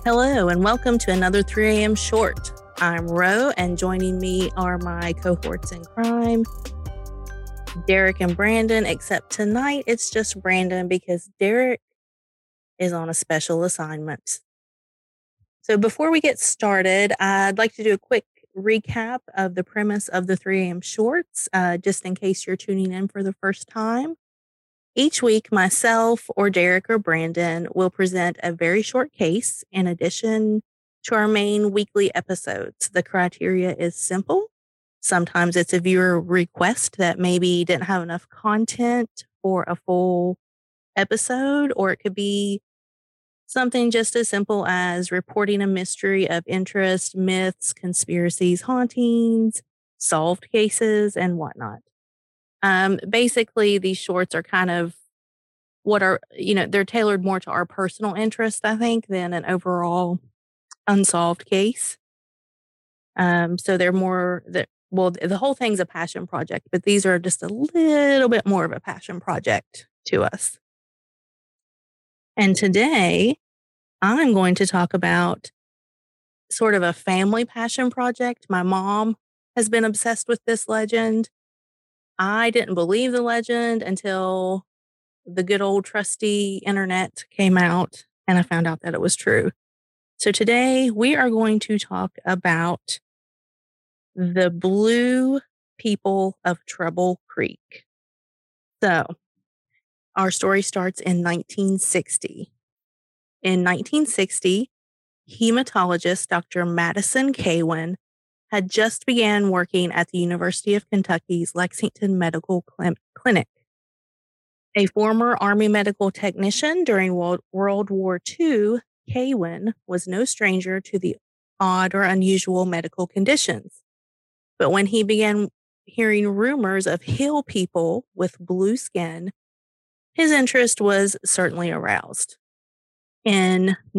Hello, and welcome to another 3 a.m. short. I'm Ro, and joining me are my cohorts in crime, Derek and Brandon, except tonight it's just Brandon because Derek is on a special assignment. So before we get started, I'd like to do a quick recap of the premise of the 3 a.m. shorts, just in case you're tuning in for the first time. Each week, myself or Derek or Brandon will present a very short case in addition to our main weekly episodes. The criteria is simple. Sometimes it's a viewer request that maybe didn't have enough content for a full episode, or it could be something just as simple as reporting a mystery of interest, myths, conspiracies, hauntings, solved cases, and whatnot. Basically, these shorts are kind of they're tailored more to our personal interest, I think, than an overall unsolved case. So they're more the whole thing's a passion project, but these are just a little bit more of a passion project to us. And today I'm going to talk about sort of a family passion project. My mom has been obsessed with this legend. I didn't believe the legend until the good old trusty internet came out and I found out that it was true. So today we are going to talk about the Blue People of Trouble Creek. So our story starts in 1960. In 1960, hematologist Dr. Madison Cawen had just began working at the University of Kentucky's Lexington Medical Clinic. A former Army medical technician during World War II, Cawen was no stranger to the odd or unusual medical conditions. But when he began hearing rumors of hill people with blue skin, his interest was certainly aroused. In an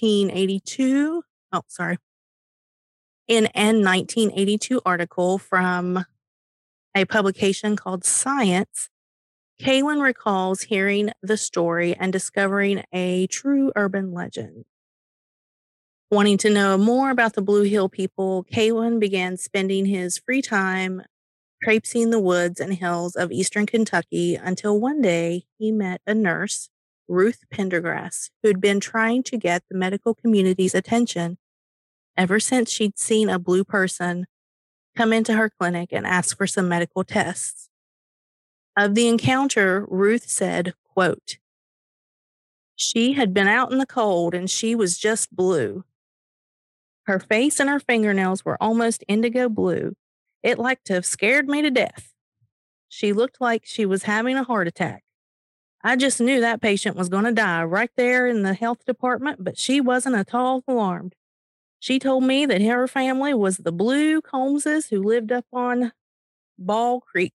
1982 article from a publication called Science, Cawen recalls hearing the story and discovering a true urban legend. Wanting to know more about the Blue Hill people, Cawen began spending his free time traipsing the woods and hills of eastern Kentucky until one day he met a nurse, Ruth Pendergrass, who'd been trying to get the medical community's attention ever since she'd seen a blue person come into her clinic and ask for some medical tests. Of the encounter, Ruth said, quote, "She had been out in the cold and she was just blue. Her face and her fingernails were almost indigo blue. It like to have scared me to death. She looked like she was having a heart attack. I just knew that patient was going to die right there in the health department, but she wasn't at all alarmed. She told me that her family was the Blue Combses who lived up on Ball Creek."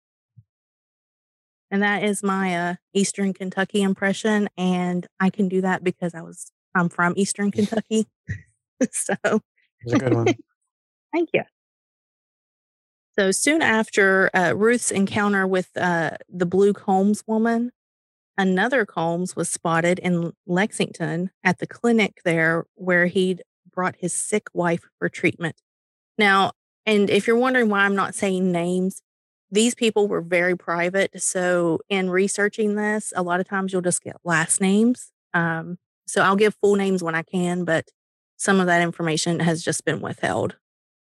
And that is my Eastern Kentucky impression, and I can do that because I'm from Eastern Kentucky. So It's a good one. thank you. So soon after Ruth's encounter with the Blue Combs woman, another Combs was spotted in Lexington at the clinic there where he'd brought his sick wife for treatment. Now, and if you're wondering why I'm not saying names, these people were very private. So in researching this, a lot of times you'll just get last names. So I'll give full names when I can, but some of that information has just been withheld.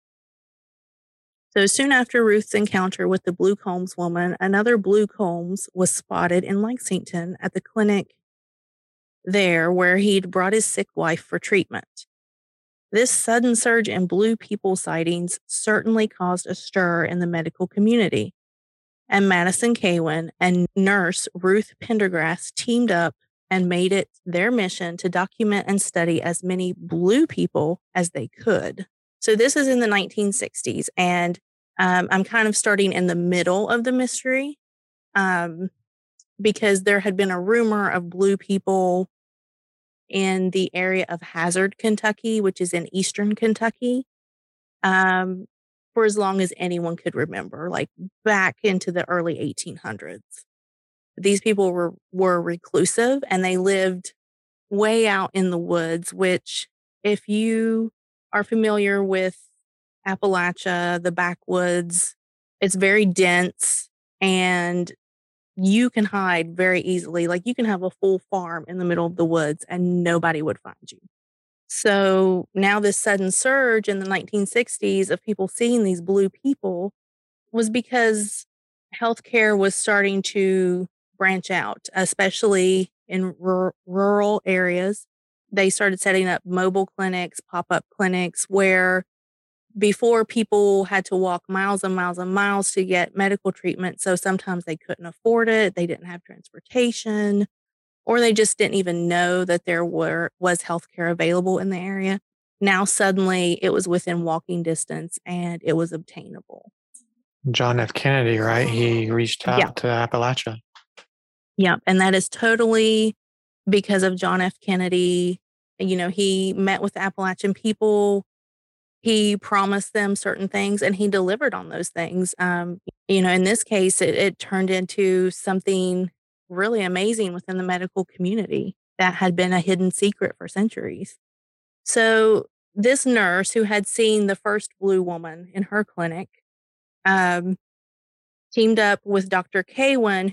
So soon after Ruth's encounter with the Blue Combs woman, another Blue Combs was spotted in Lexington at the clinic there where he'd brought his sick wife for treatment. This sudden surge in blue people sightings certainly caused a stir in the medical community, and Madison Cawen and nurse Ruth Pendergrass teamed up and made it their mission to document and study as many blue people as they could. So this is in the 1960s, and I'm kind of starting in the middle of the mystery because there had been a rumor of blue people in the area of Hazard, Kentucky, which is in eastern Kentucky, for as long as anyone could remember, like back into the early 1800s. These people were reclusive and they lived way out in the woods, which if you are familiar with Appalachia, the backwoods, it's very dense and you can hide very easily. Like you can have a full farm in the middle of the woods and nobody would find you. So now this sudden surge in the 1960s of people seeing these blue people was because healthcare was starting to branch out, especially in rural areas. They started setting up mobile clinics, pop up clinics where before people had to walk miles and miles and miles to get medical treatment. So sometimes they couldn't afford it, they didn't have transportation, or they just didn't even know that was healthcare available in the area. Now suddenly it was within walking distance and it was obtainable. John F. Kennedy, right? He reached Yeah. out to Appalachia. Yeah. And that is totally because of John F. Kennedy. You know, he met with the Appalachian people. He promised them certain things and he delivered on those things. You know, in this case, it turned into something really amazing within the medical community that had been a hidden secret for centuries. So this nurse who had seen the first blue woman in her clinic um, teamed up with Dr. Kaywin,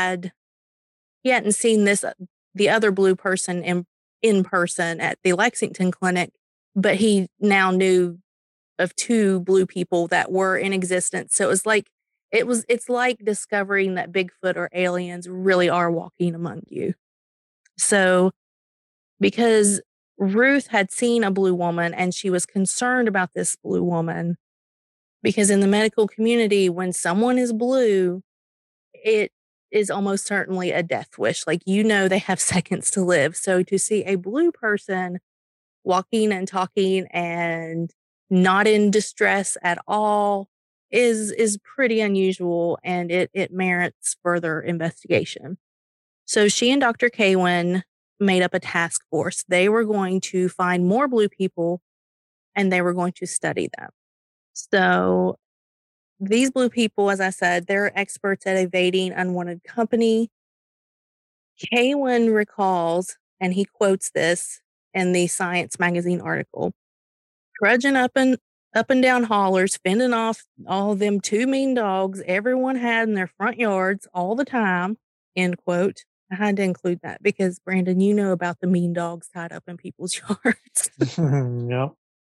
he hadn't seen the other blue person in person at the Lexington clinic, but he now knew of two blue people that were in existence. So it's like discovering that Bigfoot or aliens really are walking among you. So because Ruth had seen a blue woman and she was concerned about this blue woman, because in the medical community, when someone is blue, it is almost certainly a death wish. Like, you know, they have seconds to live. So to see a blue person walking and talking and not in distress at all is pretty unusual, and it merits further investigation. So she and Dr. Kaywin made up a task force. They were going to find more blue people and they were going to study them. So these blue people, as I said, they're experts at evading unwanted company. Kaywin recalls, and he quotes this in the Science magazine article, trudging up and down hollers, fending off all of them two mean dogs everyone had in their front yards all the time, end quote. I had to include that because, Brandon, you know about the mean dogs tied up in people's yards. Yep.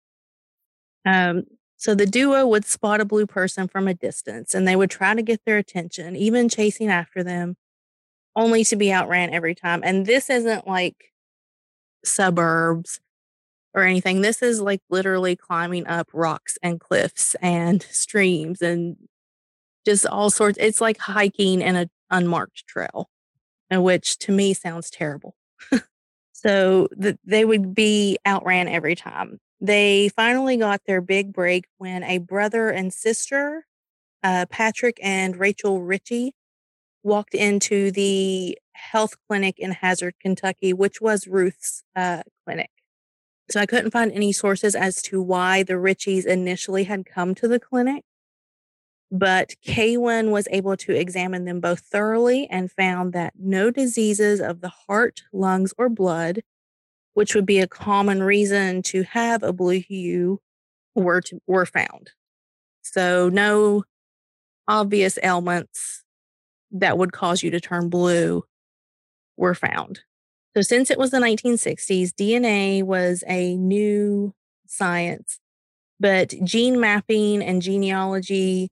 So the duo would spot a blue person from a distance and they would try to get their attention, even chasing after them, only to be outran every time. And this isn't like suburbs or anything. This is like literally climbing up rocks and cliffs and streams and just all sorts. It's like hiking in an unmarked trail, which to me sounds terrible. So they would be outran every time. They finally got their big break when a brother and sister, Patrick and Rachel Ritchie, walked into the health clinic in Hazard, Kentucky, which was Ruth's clinic. So I couldn't find any sources as to why the Ritchies initially had come to the clinic, but Kaywin was able to examine them both thoroughly and found that no diseases of the heart, lungs, or blood, which would be a common reason to have a blue hue, were found. So no obvious ailments that would cause you to turn blue were found. So since it was the 1960s, DNA was a new science, but gene mapping and genealogy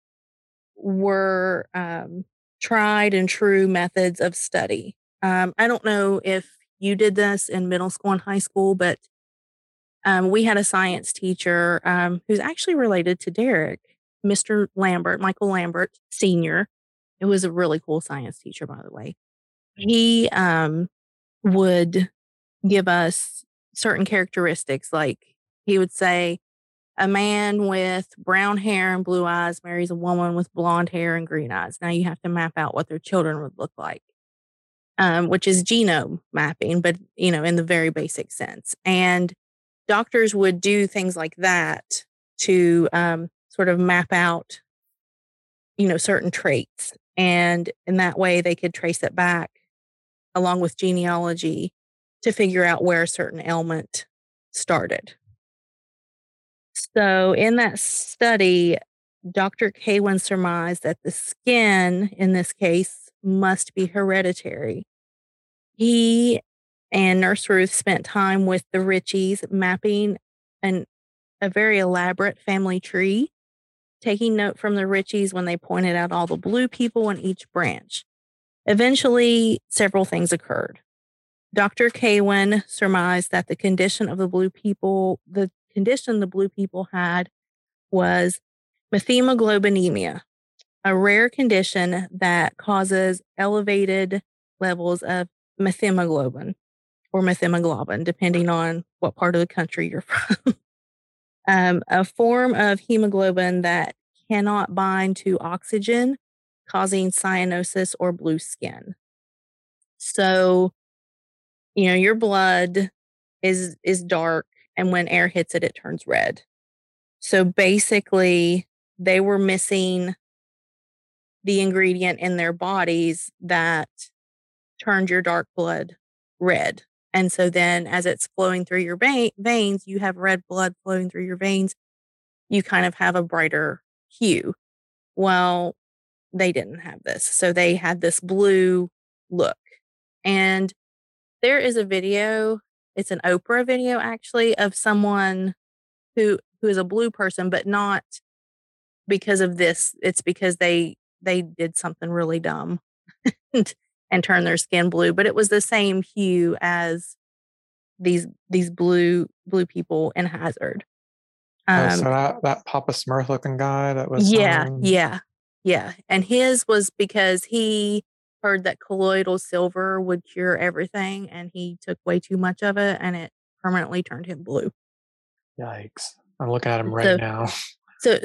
were tried and true methods of study. I don't know if you did this in middle school and high school, but we had a science teacher who's actually related to Derek, Mr. Lambert, Michael Lambert Sr. It was a really cool science teacher, by the way. He would give us certain characteristics. Like he would say, a man with brown hair and blue eyes marries a woman with blonde hair and green eyes. Now you have to map out what their children would look like, which is genome mapping, but, you know, in the very basic sense. And doctors would do things like that to sort of map out, you know, certain traits. And in that way, they could trace it back along with genealogy to figure out where a certain ailment started. So in that study, Dr. Kaywin surmised that the skin, in this case, must be hereditary. He and Nurse Ruth spent time with the Richies mapping a very elaborate family tree, taking note from the Richies when they pointed out all the blue people in each branch. Eventually, several things occurred. Dr. Kaywin surmised that the condition the blue people had was methemoglobinemia, a rare condition that causes elevated levels of methemoglobin or methemoglobin, depending on what part of the country you're from. A form of hemoglobin that cannot bind to oxygen, causing cyanosis or blue skin. So, your blood is dark, and when air hits it, it turns red. So basically, they were missing the ingredient in their bodies that turned your dark blood red. And so then as it's flowing through your veins, you have red blood flowing through your veins. You kind of have a brighter hue. Well, they didn't have this. So they had this blue look. And there is a video, it's an Oprah video actually, of someone who is a blue person, but not because of this. It's because they did something really dumb and turned their skin blue, but it was the same hue as these blue people in Hazard. So that Papa Smurf looking guy that was yeah. And his was because he heard that colloidal silver would cure everything, and he took way too much of it, and it permanently turned him blue. Yikes! I'm looking at him right now. So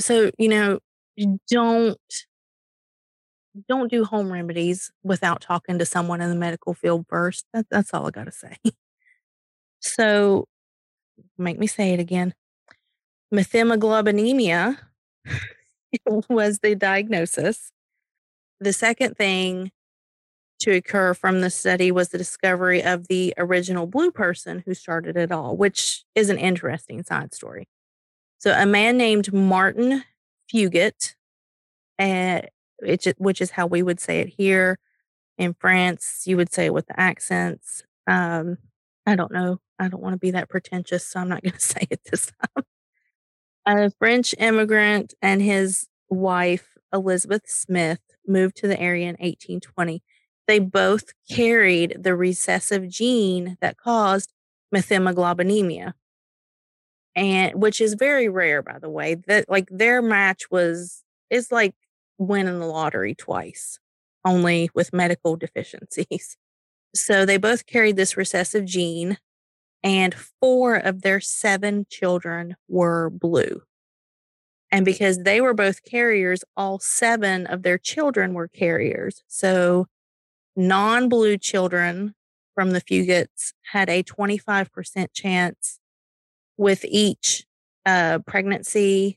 don't do home remedies without talking to someone in the medical field first. That's all I got to say. So, make me say it again. Methemoglobinemia was the diagnosis. The second thing to occur from the study was the discovery of the original blue person who started it all, which is an interesting side story. So, a man named Martin Fugit, which is how we would say it here. In France, you would say it with the accents. I don't know. I don't want to be that pretentious, so I'm not going to say it this time. A French immigrant and his wife, Elizabeth Smith, moved to the area in 1820. They both carried the recessive gene that caused methemoglobinemia, and which is very rare, by the way. That their match is like winning the lottery twice, only with medical deficiencies. So they both carried this recessive gene, and 4 of their 7 children were blue. And because they were both carriers, all 7 of their children were carriers. So non-blue children from the Fugits had a 25% chance with each pregnancy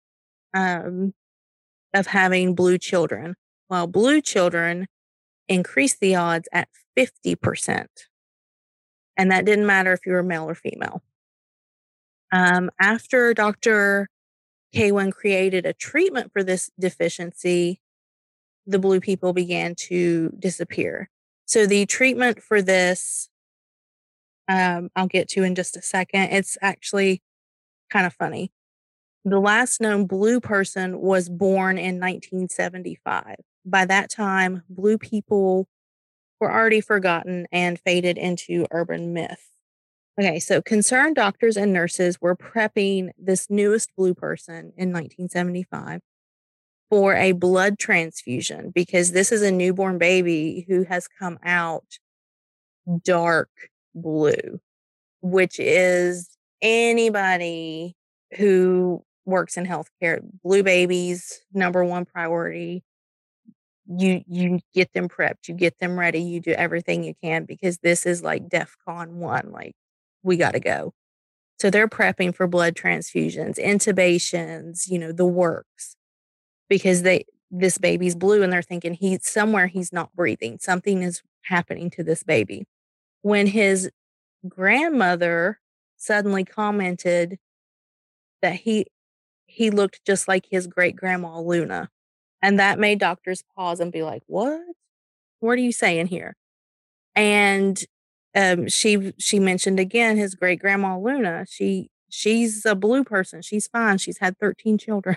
of having blue children, while blue children increased the odds at 50%. And that didn't matter if you were male or female. After Dr. Kaywin created a treatment for this deficiency, the blue people began to disappear. So the treatment for this, I'll get to in just a second. It's actually kind of funny. The last known blue person was born in 1975. By that time, blue people were already forgotten and faded into urban myth. Okay, so concerned doctors and nurses were prepping this newest blue person in 1975 for a blood transfusion because this is a newborn baby who has come out dark blue, which is anybody who works in healthcare. Blue babies, number one priority. You get them prepped, you get them ready, you do everything you can because this is like DEFCON 1, like we got to go. So they're prepping for blood transfusions, intubations, the works, because this baby's blue and they're thinking he's not breathing. Something is happening to this baby. When his grandmother suddenly commented that he looked just like his great grandma Luna. And that made doctors pause and be like, "What? What are you saying here?" And she mentioned again his great grandma Luna. She's a blue person. She's fine. She's had 13 children.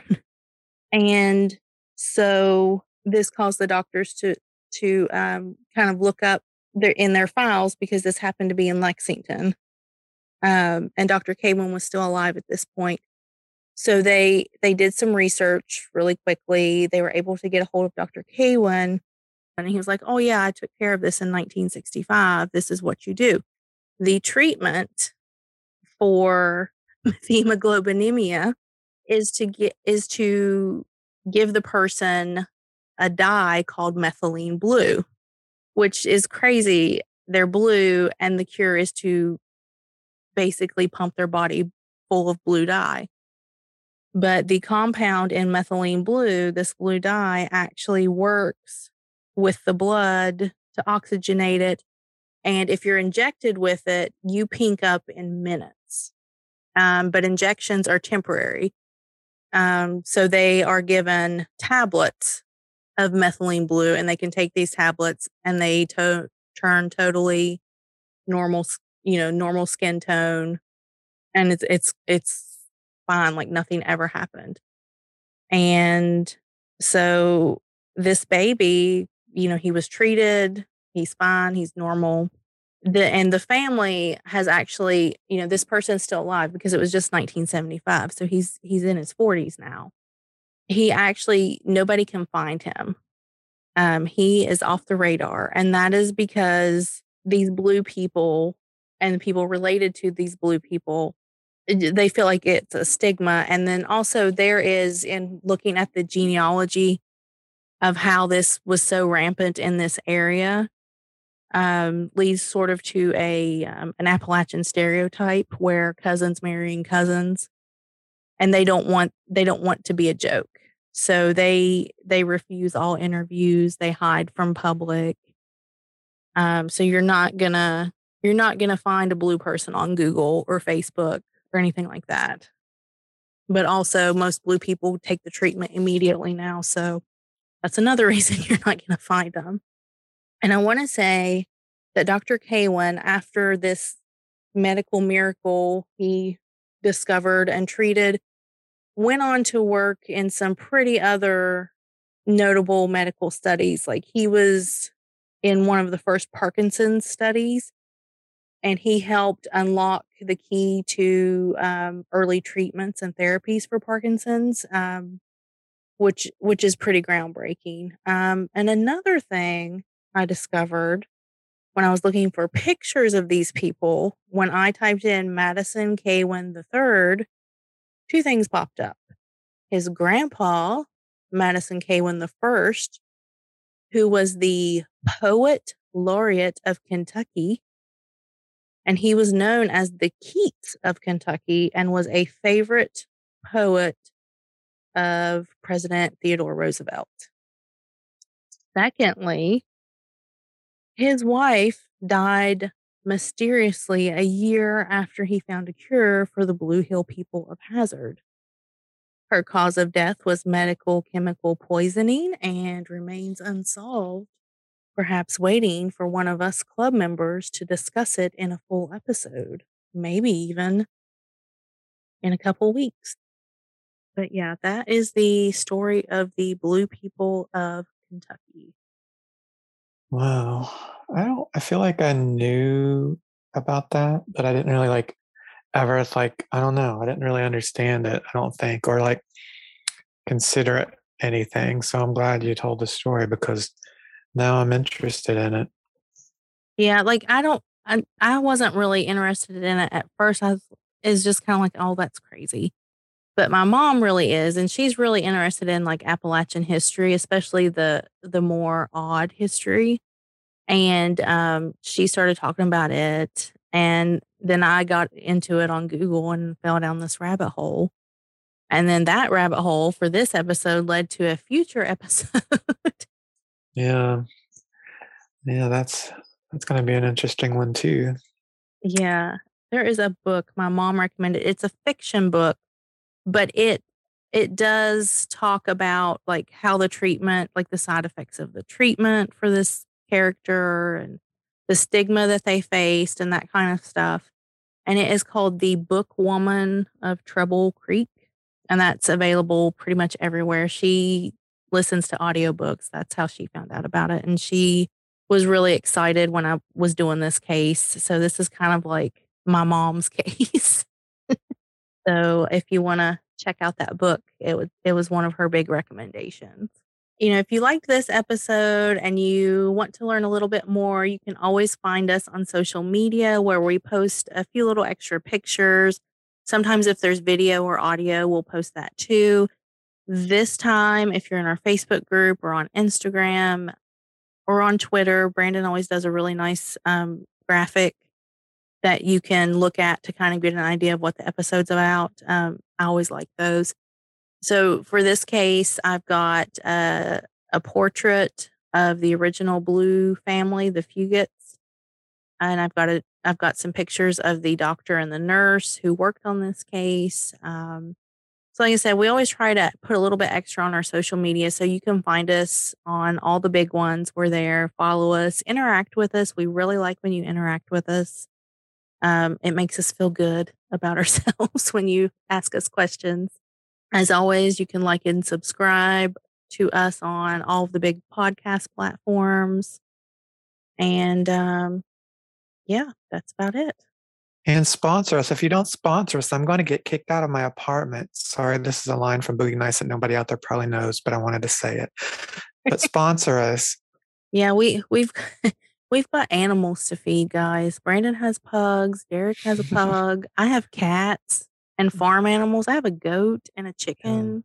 And so this caused the doctors to kind of look up in their files, because this happened to be in Lexington. And Dr. Kaywin was still alive at this point. So they did some research really quickly. They were able to get a hold of Dr. Kaywin, and he was like, "Oh yeah, I took care of this in 1965. This is what you do." The treatment for hemoglobinemia is to give the person a dye called methylene blue, which is crazy. They're blue, and the cure is to basically pump their body full of blue dye. But the compound in methylene blue, this blue dye, actually works with the blood to oxygenate it. And if you're injected with it, you pink up in minutes. But injections are temporary. So they are given tablets of methylene blue, and they can take these tablets and they turn totally normal, normal skin tone. And it's fine, like nothing ever happened. And so this baby, he was treated, he's fine, he's normal. And the family has actually, this person's still alive because it was just 1975. So he's in his 40s now. He actually, nobody can find him. He is off the radar. And that is because these blue people and the people related to these blue people, they feel like it's a stigma. And then also there is, in looking at the genealogy of how this was so rampant in this area, leads sort of to an Appalachian stereotype where cousins marrying cousins, and they don't want to be a joke. So they refuse all interviews. They hide from public. So you're not gonna find a blue person on Google or Facebook or anything like that. But also, most blue people take the treatment immediately now. So that's another reason you're not going to find them. And I want to say that Dr. Kaywin, after this medical miracle he discovered and treated, went on to work in some pretty other notable medical studies. Like, he was in one of the first Parkinson's studies, and he helped unlock the key to early treatments and therapies for Parkinson's, which is pretty groundbreaking. And another thing I discovered when I was looking for pictures of these people, when I typed in Madison Kaywin III, two things popped up. His grandpa, Madison Kaywin I, who was the poet laureate of Kentucky, and he was known as the Keats of Kentucky and was a favorite poet of President Theodore Roosevelt. Secondly, his wife died mysteriously a year after he found a cure for the Blue Hill people of Hazard. Her cause of death was medical chemical poisoning and remains unsolved, perhaps waiting for one of us club members to discuss it in a full episode, maybe even in a couple weeks. But yeah, that is the story of the Blue people of Kentucky. Wow. I feel like I knew about that, but I didn't really ever, I don't know. I didn't really understand it, I don't think, or consider it anything. So I'm glad you told the story, because now I'm interested in it. Yeah, I wasn't really interested in it at first. It's just kind of like, oh, that's crazy. But my mom really is, and she's really interested in Appalachian history, especially the more odd history. And she started talking about it, and then I got into it on Google and fell down this rabbit hole. And then that rabbit hole for this episode led to a future episode. Yeah. Yeah, that's going to be an interesting one too. Yeah. There is a book my mom recommended. It's a fiction book, but it does talk about like how the treatment, like the side effects of the treatment for this character and the stigma that they faced and that kind of stuff. And it is called The Book Woman of Trouble Creek. And that's available pretty much everywhere. She listens to audiobooks. That's how she found out about it. And she was really excited when I was doing this case. So this is kind of like my mom's case. So if you want to check out that book, it was one of her big recommendations. If you liked this episode and you want to learn a little bit more, you can always find us on social media where we post a few little extra pictures. Sometimes if there's video or audio, we'll post that too. This time, if you're in our Facebook group or on Instagram or on Twitter, Brandon always does a really nice graphic that you can look at to kind of get an idea of what the episode's about. I always like those. So for this case, I've got a portrait of the original Blue family, the Fugits, and I've got some pictures of the doctor and the nurse who worked on this case. So like I said, we always try to put a little bit extra on our social media, so you can find us on all the big ones. We're there. Follow us, interact with us. We really like when you interact with us. It makes us feel good about ourselves when you ask us questions. As always, you can like and subscribe to us on all of the big podcast platforms. And yeah, that's about it. And sponsor us. If you don't sponsor us, I'm going to get kicked out of my apartment. Sorry, this is a line from Boogie Nights that nobody out there probably knows, but I wanted to say it. But sponsor us. Yeah, we've we've got animals to feed, guys. Brandon has pugs. Derek has a pug. I have cats and farm animals. I have a goat and a chicken.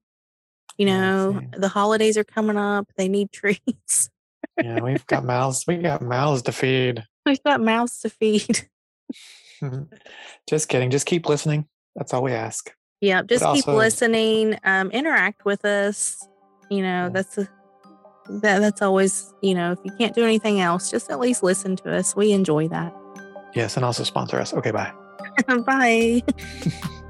The holidays are coming up. They need treats. Yeah, we've got mouths. We got mouths to feed. We've got mouths to feed. Just kidding. Just keep listening. That's all we ask. Yeah, just keep listening. Interact with us. That's always, if you can't do anything else, just at least listen to us. We enjoy that. Yes, and also sponsor us. Okay, bye. Bye.